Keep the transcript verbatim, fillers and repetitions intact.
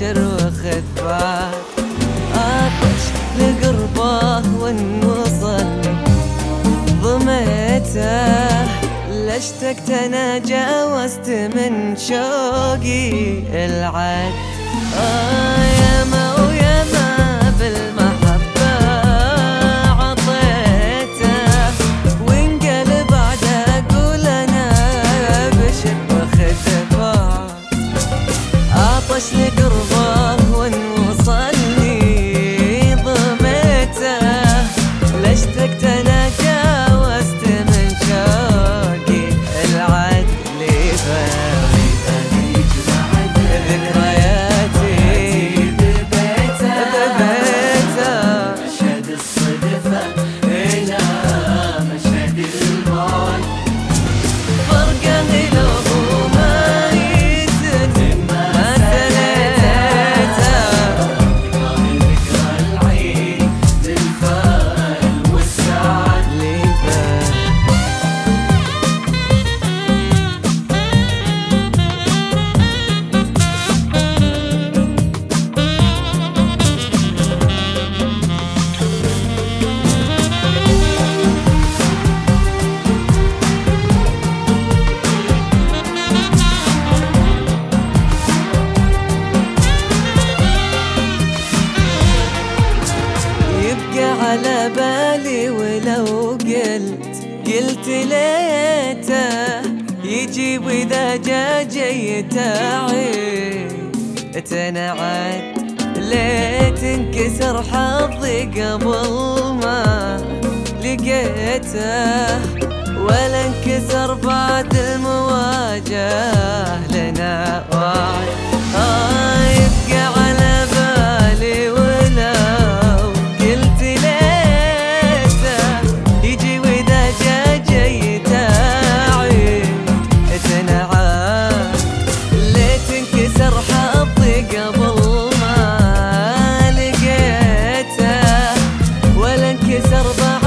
بشر وخذ بعد عطش لقربه وان وصلني ضميته لاشتقت انا جاوزت من شوقي العد آه ياما وياما بالمحبة عطيته وانقلب بعد اقول انا بشر وخذ بعد عطش لقربه وان وصلني ضميته لاشتقت انا جاوزت من شوقي العد لي بالي ذكرياتي ببيته ببيته مشهد الصدفة إلى مشهد الموت فرقه لو هو ما يتم ما سليته ذكرى العيد للفال والسعد لي بالي على بالي ولو قلت قلت ليته يجي واذا جا جيته عيد تنعد ليت انكسر حظي قبل ما لقيته ولا انكسر بعد المواجهة لنا وعد آه يبقى على بالي ولو قلت ليته يجي واذا جا جيته عيد تنعاد ليت انكسر حظي قبل ما لقيته ولا انكسر بعد